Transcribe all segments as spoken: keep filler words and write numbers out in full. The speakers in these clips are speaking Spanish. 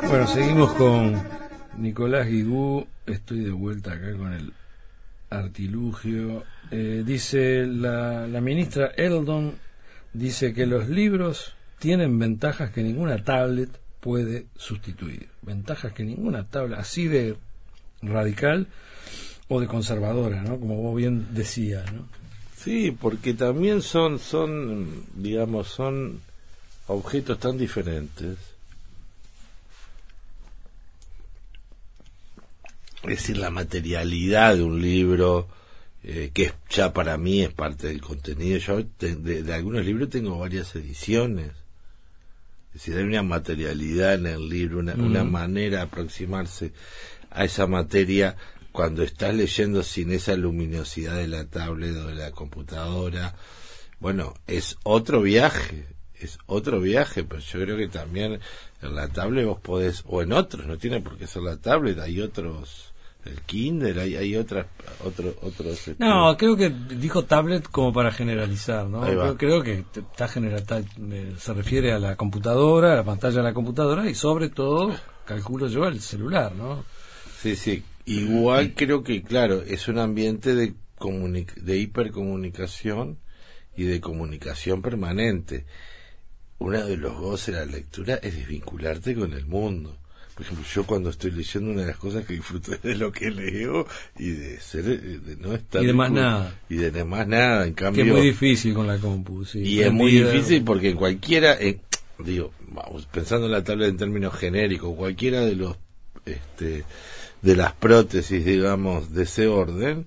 Bueno, seguimos con Nicolás Guigú. Estoy de vuelta acá con el artilugio. Eh, dice la, la ministra Eldon, dice que los libros tienen ventajas que ninguna tablet puede sustituir. Ventajas que ninguna tablet, así de radical o de conservadora, ¿no? Como vos bien decías, ¿no? Sí, porque también son, son, digamos, son objetos tan diferentes. Es decir, la materialidad de un libro, eh, que es, ya para mí es parte del contenido. Yo de, de, de algunos libros tengo varias ediciones. Es decir, hay una materialidad en el libro, una, mm. una manera de aproximarse a esa materia cuando estás leyendo sin esa luminosidad de la tablet o de la computadora. Bueno, es otro viaje, es otro viaje, pero yo creo que también en la tablet vos podés, o en otros, no tiene por qué ser la tablet, hay otros, el Kindle, hay, hay otras, otro, otros... Este... No, creo que dijo tablet como para generalizar, ¿no? Creo, creo que está general, está, eh, se refiere a la computadora, a la pantalla de la computadora y sobre todo, calculo yo, al celular, ¿no? Sí, sí. Igual creo que, claro, es un ambiente de, comunic- de hipercomunicación y de comunicación permanente. Uno de los goces de la lectura es desvincularte con el mundo. Por ejemplo, yo cuando estoy leyendo, una de las cosas que disfruto es de lo que leo y de ser, de no estar... Y de más nada. Y de más nada, en cambio... Que es muy difícil con la compu, sí. Y es muy difícil porque cualquiera, eh, digo, vamos, pensando en la tabla en términos genéricos, cualquiera de los... este de las prótesis, digamos, de ese orden,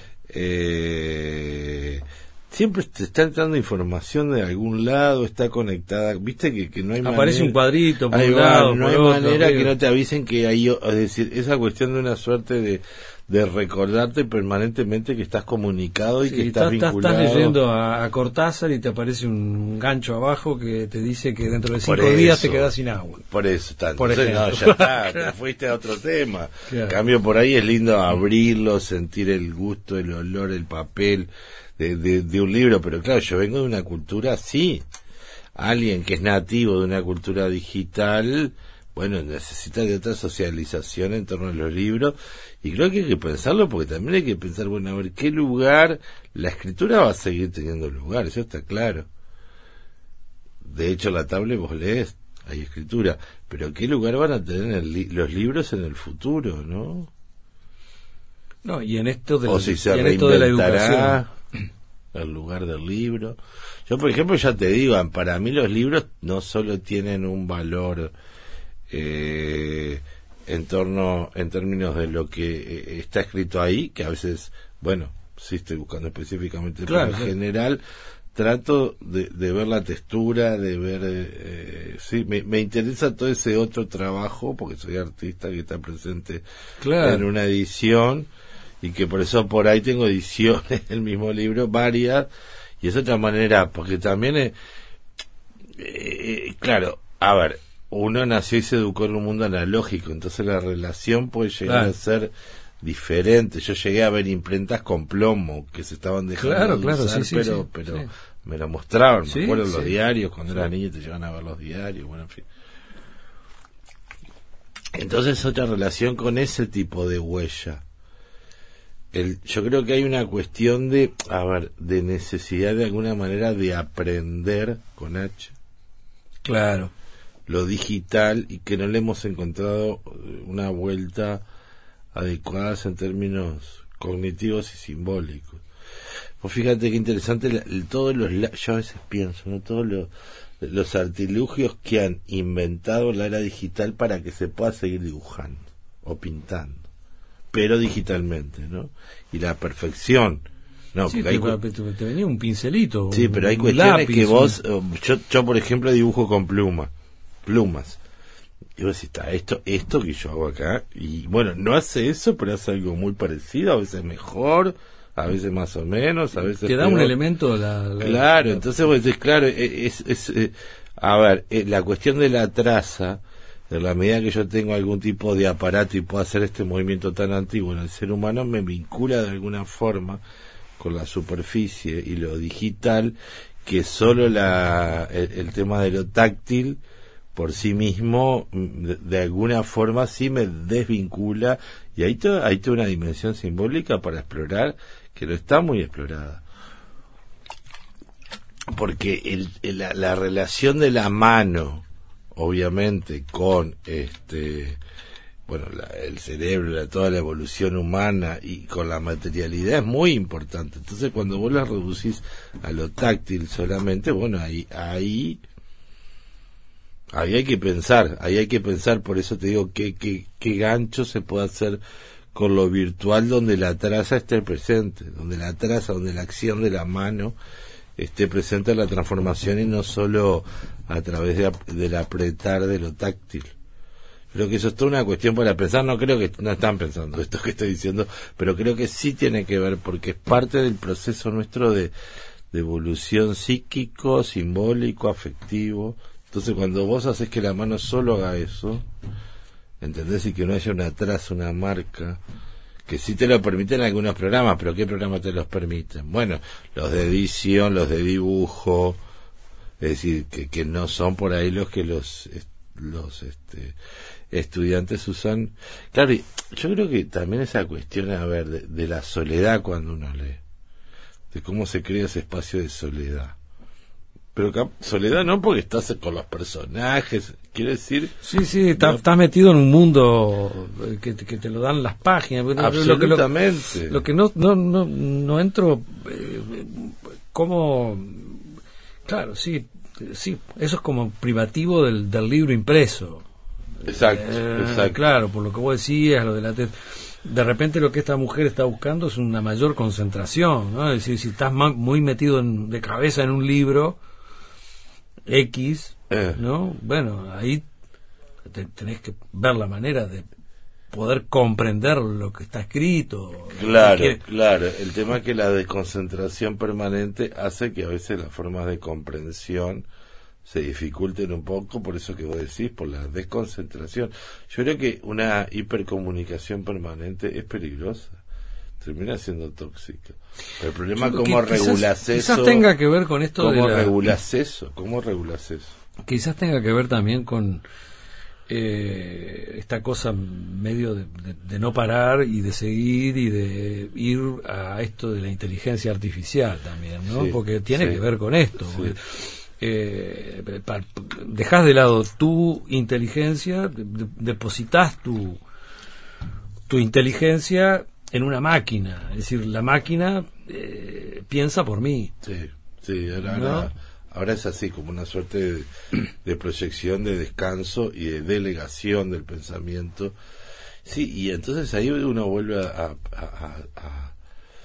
eh, siempre te está entrando información de algún lado, está conectada, viste que, que no hay aparece manera, un cuadrito por un lado, no por hay otro, manera pero... que no te avisen que hay, es decir, esa cuestión de una suerte de de recordarte permanentemente que estás comunicado y sí, que estás, estás vinculado. Estás leyendo a, a Cortázar y te aparece un gancho abajo que te dice que dentro de cinco eso, días te quedas sin agua. Por eso, tanto. Por Entonces, no, ya está, te fuiste a otro tema. Claro. En cambio, por ahí es lindo abrirlo, sentir el gusto, el olor, el papel de, de, de un libro, pero claro, yo vengo de una cultura así. Alguien que es nativo de una cultura digital, bueno, necesita de otra socialización en torno a los libros, y creo que hay que pensarlo porque también hay que pensar, bueno, a ver, ¿qué lugar? La escritura va a seguir teniendo lugar, eso está claro. De hecho, la tablet vos lees, hay escritura, pero ¿qué lugar van a tener el li- los libros en el futuro, no? No, y en esto de, o la, si se y en esto de la educación, el lugar del libro. Yo, por ejemplo, ya te digo, para mí los libros no solo tienen un valor eh, en torno, en términos de lo que eh, está escrito ahí, que a veces, bueno, sí estoy buscando específicamente, claro, pero en sí. general trato de, de ver la textura, de ver, eh, sí, me, me interesa todo ese otro trabajo, porque soy artista que está presente claro. en una edición, y que por eso por ahí tengo ediciones del mismo libro, varias, y es otra manera, porque también, eh, eh, claro, a ver, uno nació y se educó en un mundo analógico, entonces la relación puede llegar claro. a ser diferente. Yo llegué a ver imprentas con plomo que se estaban dejando claro, de claro, usar, sí, pero, sí, pero sí. me lo mostraron, sí, me acuerdo sí. los diarios, cuando sí. eras niño te llevan a ver los diarios, bueno, en fin. Entonces otra relación con ese tipo de huella. El, yo creo que hay una cuestión de, a ver, de necesidad de alguna manera de aprender con H. Claro. Lo digital, y que no le hemos encontrado una vuelta adecuada en términos cognitivos y simbólicos. Pues fíjate qué interesante, la, todos los, yo a veces pienso, ¿no? Todos los, los artilugios que han inventado la era digital para que se pueda seguir dibujando o pintando, pero digitalmente, ¿no? Y la perfección. No, sí, hay te, te, te venía un pincelito. Sí, un, pero hay cuestiones lápiz, que vos, un... yo, yo por ejemplo dibujo con pluma, plumas. Y vos decís, está, esto, esto que yo hago acá, y bueno, no hace eso, pero hace algo muy parecido, a veces mejor, a veces más o menos, a veces te da peor. Un elemento la, la, claro, la... entonces vos decís, claro, es, es, es a ver, la cuestión de la traza, en la medida que yo tengo algún tipo de aparato y puedo hacer este movimiento tan antiguo en el ser humano, me vincula de alguna forma con la superficie y lo digital, que solo la el, el tema de lo táctil por sí mismo, de, de alguna forma sí me desvincula, y hay to, hay toda una dimensión simbólica para explorar que no está muy explorada. Porque el, el, la, la relación de la mano, obviamente, con este bueno la, el cerebro, la, toda la evolución humana y con la materialidad es muy importante. Entonces cuando vos la reducís a lo táctil solamente, bueno, ahí ahí ahí hay que pensar, ahí hay que pensar, por eso te digo qué qué qué gancho se puede hacer con lo virtual, donde la traza esté presente, donde la traza, donde la acción de la mano esté presente en la transformación y no solo a través de, del apretar de lo táctil. Creo que eso es toda una cuestión para pensar. No creo que no están pensando esto que estoy diciendo, pero creo que sí tiene que ver, porque es parte del proceso nuestro de, de evolución psíquico, simbólico, afectivo. Entonces cuando vos haces que la mano solo haga eso, ¿entendés? Y que no haya una traza, una marca, que sí te lo permiten algunos programas, pero ¿qué programas te los permiten? Bueno, los de edición, los de dibujo, es decir, que, que no son por ahí los que los los este estudiantes usan. Claro, y yo creo que también esa cuestión, a ver, de, de la soledad cuando uno lee, de cómo se crea ese espacio de soledad. Pero soledad no porque estás con los personajes, quiere decir... Sí, sí, estás está metido en un mundo que, que te lo dan las páginas. Absolutamente. Lo que, lo, lo que no, no, no, no entro... Eh, como... Claro, sí, sí, eso es como privativo del, del libro impreso. Exacto, eh, exacto. Claro, por lo que vos decías, lo de la... Te, de repente lo que esta mujer está buscando es una mayor concentración, ¿no? Es decir, si estás muy metido en, de cabeza en un libro... X, eh. ¿no? Bueno, ahí te, tenés que ver la manera de poder comprender lo que está escrito. Claro, que claro. El tema es que la desconcentración permanente hace que a veces las formas de comprensión se dificulten un poco, por eso que vos decís, por la desconcentración. Yo creo que una hipercomunicación permanente es peligrosa. Termina siendo tóxica. Pero el problema es cómo regulas eso. Quizás tenga que ver con esto ¿Cómo de la... regulas eso? ¿Cómo regulas eso? Quizás tenga que ver también con eh, esta cosa medio de, de, de no parar y de seguir y de ir a esto de la inteligencia artificial también, ¿no? Sí, porque tiene sí, que ver con esto. Sí. Porque, eh, dejás de lado tu inteligencia, de, de, depositas tu tu inteligencia en una máquina, es decir, la máquina eh, piensa por mí. Sí, sí, ahora, ¿no? ahora, ahora es así, como una suerte de, de proyección, de descanso y de delegación del pensamiento. Sí, y entonces ahí uno vuelve a, a, a, a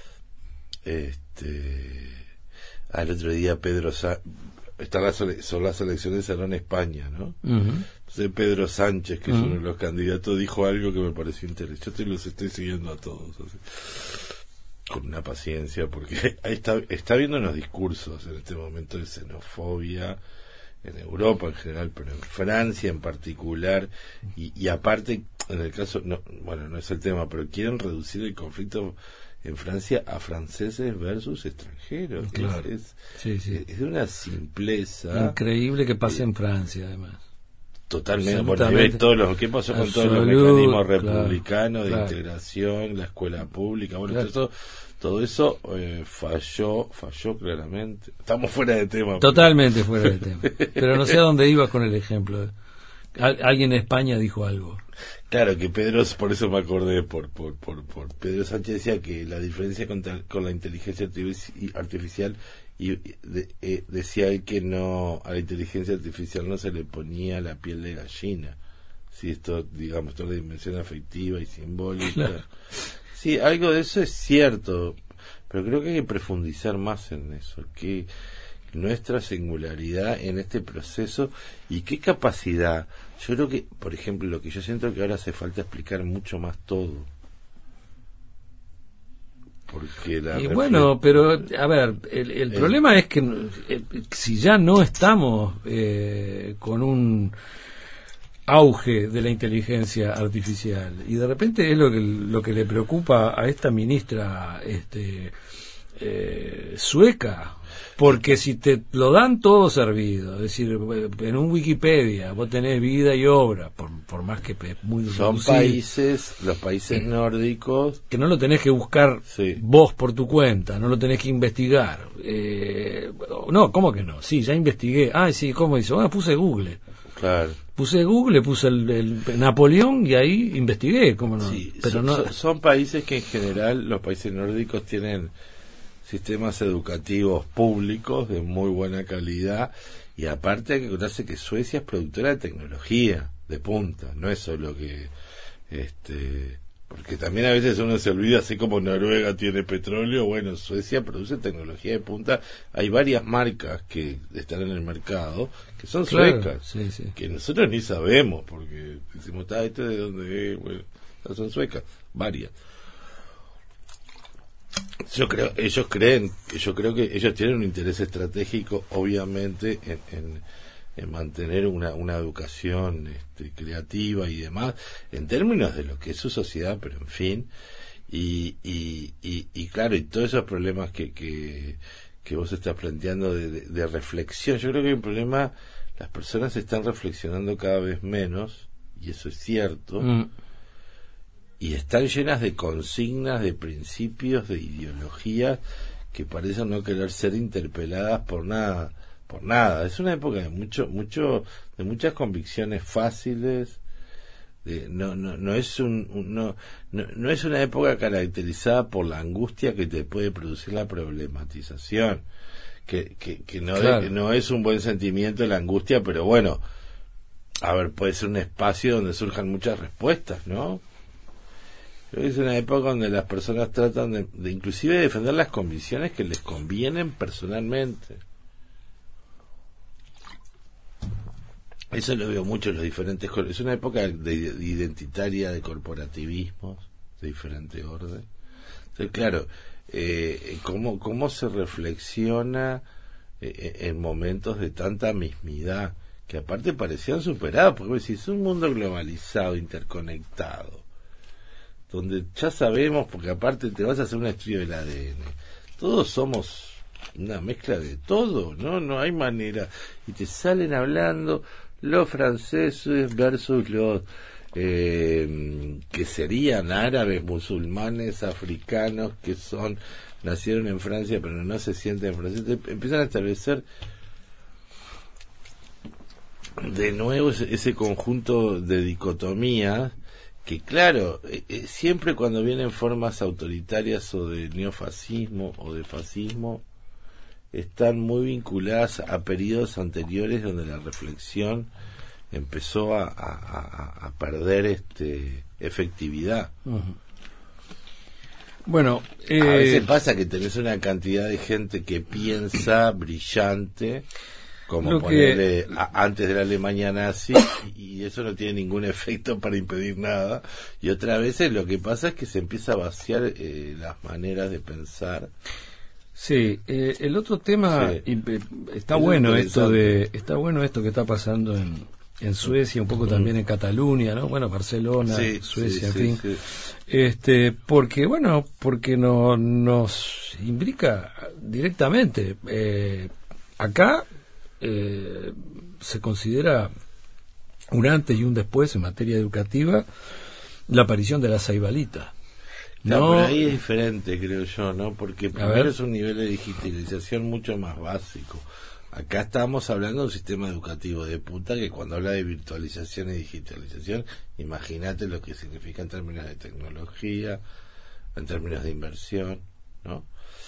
este, al otro día Pedro Sa está la sole son las elecciones serán en España, ¿no? Uh-huh. Entonces Pedro Sánchez, que uh-huh. es uno de los candidatos, dijo algo que me pareció interesante. Yo los estoy siguiendo a todos así, con una paciencia, porque ahí está, está viendo unos discursos en este momento de xenofobia en Europa en general, pero en Francia en particular, y, y aparte, en el caso, no, bueno, no es el tema, pero quieren reducir el conflicto en Francia a franceses versus extranjeros. Claro. Es, sí, sí. es de una simpleza increíble que pase eh, en Francia, además. Totalmente. Bueno, todos los, ¿qué pasó con todos los mecanismos republicanos, claro, de claro. integración, la escuela pública? Bueno, claro. todo eso, todo eso eh, falló, falló claramente. Estamos fuera de tema. Totalmente pero... fuera de tema. Pero no sé a dónde ibas con el ejemplo. Al, alguien en España dijo algo. Claro, que Pedro, por eso me acordé, por por por, por Pedro Sánchez decía que la diferencia con, con la inteligencia artificial, y de, eh, decía él que no, a la inteligencia artificial no se le ponía la piel de gallina. Sí, esto, digamos, toda la dimensión afectiva y simbólica. Claro. Sí, algo de eso es cierto, pero creo que hay que profundizar más en eso, que nuestra singularidad en este proceso y qué capacidad. Yo creo que, por ejemplo, lo que yo siento que ahora hace falta explicar mucho más todo. Porque la y bueno, pero a ver, el, el, el problema es que eh, si ya no estamos eh, con un auge de la inteligencia artificial y de repente es lo que lo que le preocupa a esta ministra este eh, sueca, porque si te lo dan todo servido, es decir, en un Wikipedia vos tenés vida y obra, por, por más que es muy son reducido, países, los países nórdicos, que no lo tenés que buscar sí. vos por tu cuenta, no lo tenés que investigar. Eh, no, ¿cómo que no? Sí, ya investigué. Ah, sí, ¿cómo hizo? Bueno, puse Google. Claro. Puse Google, puse el, el Napoleón y ahí investigué, ¿cómo no? Sí, Pero son, no... son, son países que en general, los países nórdicos tienen sistemas educativos públicos de muy buena calidad, y aparte hay que contarse que Suecia es productora de tecnología de punta, no es solo que este porque también a veces uno se olvida, así como Noruega tiene petróleo, bueno, Suecia produce tecnología de punta. Hay varias marcas que están en el mercado que son Claro, suecas, sí, sí. que nosotros ni sabemos, porque decimos, ah, ¿esto de dónde es? Bueno, son suecas, varias. Yo creo, ellos creen, yo creo que ellos tienen un interés estratégico, obviamente, en, en, en mantener una, una educación este, creativa y demás, en términos de lo que es su sociedad, pero en fin, y, y, y, y claro, y todos esos problemas que, que, que vos estás planteando de, de, de reflexión, yo creo que hay un problema, las personas están reflexionando cada vez menos, y eso es cierto, mm. y están llenas de consignas, de principios, de ideologías que parecen no querer ser interpeladas por nada, por nada. Es una época de mucho, mucho, de muchas convicciones fáciles. De, no, no, no es un, un no, no, no es una época caracterizada por la angustia que te puede producir la problematización, que, que, que no, claro. de, no es un buen sentimiento la angustia, pero bueno, a ver, puede ser un espacio donde surjan muchas respuestas, ¿no? Creo que es una época donde las personas tratan de, de inclusive defender las convicciones que les convienen personalmente. Eso lo veo mucho en los diferentes... Es una época de, de identitaria, de corporativismos, de diferente orden. Entonces, claro, eh, ¿cómo, cómo se reflexiona eh, en momentos de tanta mismidad, que aparte parecían superados, porque si es un mundo globalizado, interconectado, donde ya sabemos, porque aparte te vas a hacer un estudio del A D N, todos somos una mezcla de todo, ¿no? No hay manera, y te salen hablando los franceses versus los eh, que serían árabes, musulmanes, africanos, que son nacieron en Francia pero no se sienten franceses, empiezan a establecer de nuevo ese, ese conjunto de dicotomías que claro, eh, siempre cuando vienen formas autoritarias o de neofascismo o de fascismo, están muy vinculadas a periodos anteriores donde la reflexión empezó a, a, a perder este efectividad. Uh-huh. Bueno, eh... a veces pasa que tenés una cantidad de gente que piensa brillante, como ponerle que... a, antes de la Alemania nazi, y eso no tiene ningún efecto para impedir nada, y otras veces lo que pasa es que se empieza a vaciar eh, las maneras de pensar. Sí, eh, el otro tema sí. y, está es bueno esto de está bueno esto que está pasando en, en Suecia, un poco mm. también en Cataluña, ¿no? Bueno, Barcelona, sí, Suecia, sí, en fin. Sí, sí. Este, porque bueno, porque no, nos implica directamente eh, acá eh, se considera un antes y un después en materia educativa la aparición de la saibalita. No, no, pero ahí es diferente, creo yo, ¿no? Porque primero es un nivel de digitalización mucho más básico. Acá estamos hablando de un sistema educativo de punta que cuando habla de virtualización y digitalización, imagínate lo que significa en términos de tecnología, en términos de inversión, ¿no?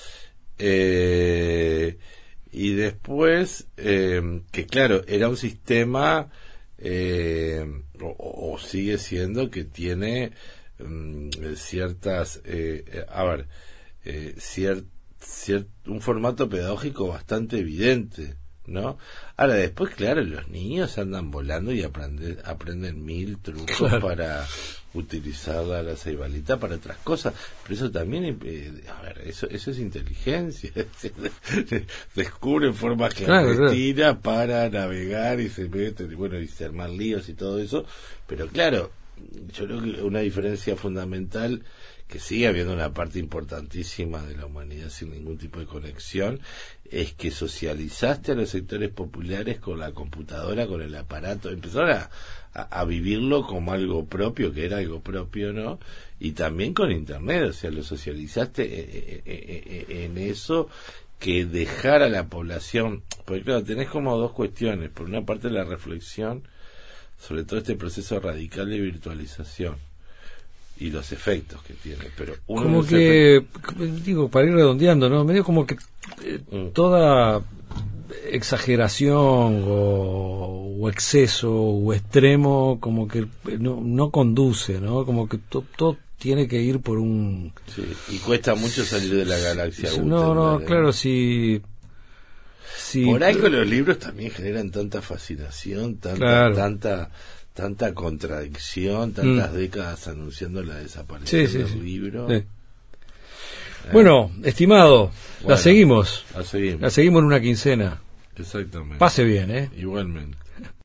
Eh, y después, eh, que claro, era un sistema, eh, o, o sigue siendo que tiene ciertas eh, a ver eh, ciert, ciert, un formato pedagógico bastante evidente, ¿no? Ahora después claro, los niños andan volando y aprenden, aprenden mil trucos claro. para utilizar la, la ceibalita para otras cosas, pero eso también eh, a ver, eso, eso es inteligencia. Descubren formas clandestinas claro, claro. para navegar y se meten, bueno, y se arman líos y todo eso, pero claro, yo creo que una diferencia fundamental, que sigue habiendo una parte importantísima de la humanidad sin ningún tipo de conexión, es que socializaste a los sectores populares con la computadora, con el aparato, empezaron a, a, a vivirlo como algo propio, que era algo propio, ¿no? Y también con internet, o sea, lo socializaste eh, eh, eh, en eso, que dejar a la población, porque claro, tenés como dos cuestiones, por una parte la reflexión sobre todo este proceso radical de virtualización y los efectos que tiene, pero uno como que efectos... digo, para ir redondeando, ¿no? Medio como que eh, mm. toda exageración o, o exceso o extremo como que no, no conduce, ¿no? Como que to, todo tiene que ir por un... Sí, y cuesta mucho salir de la galaxia. Sí, no, no, ¿eh? Claro, si... si por ahí con los libros también generan tanta fascinación, tanta, claro. tanta tanta contradicción, tantas mm. décadas anunciando la desaparición sí, sí, del sí. libro. Sí. Eh. Bueno, estimado, bueno, la seguimos. La seguimos. La seguimos en una quincena. Exactamente. Pase bien, ¿eh? Igualmente.